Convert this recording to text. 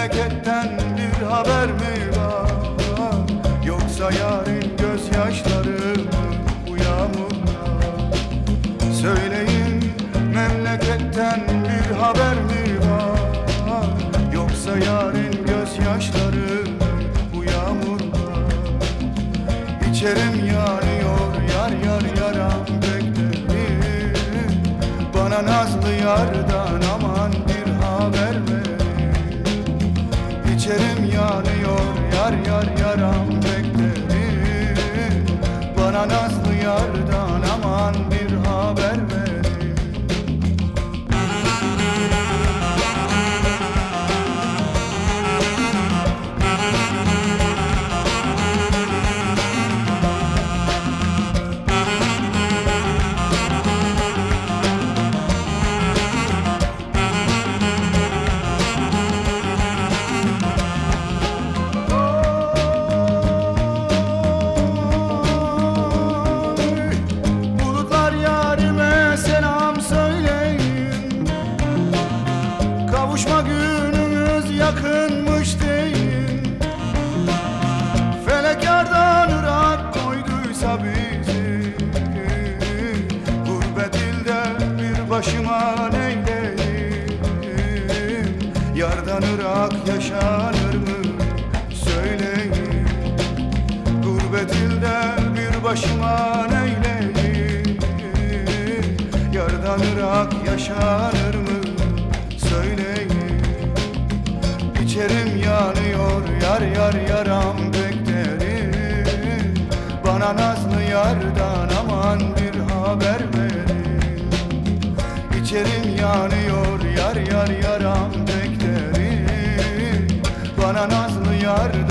memleketten bir haber mi var? Yoksa yarın gözyaşları mı bu yağmurlar? Söyleyin, memleketten bir haber mi var? Yoksa yarın gözyaşları mı bu yağmurlar? İçerim yanıyor, yar yar yaram beklerim. Bana nazlı yardan aman bir haber ver. İçerim yanıyor, yar yar yaram beklerim. Bana nazlı yardan aman bir haber ver. Kavuşma günümüz yakınmış değil. Felek yardan ırak koyduysa bizi. Gurbet ilde bir başıma neyleyim? Yardan ırak yaşanır mı söyleyin. Gurbet ilde bir başıma neyleyim? Yardan ırak yaşanır mı söyleyin. İçerim yanıyor, yar yar yaram beklerim. Bana nazlı yardan aman bir haber verin. İçerim yanıyor, yar yar yaram beklerim. Bana nazlı yardan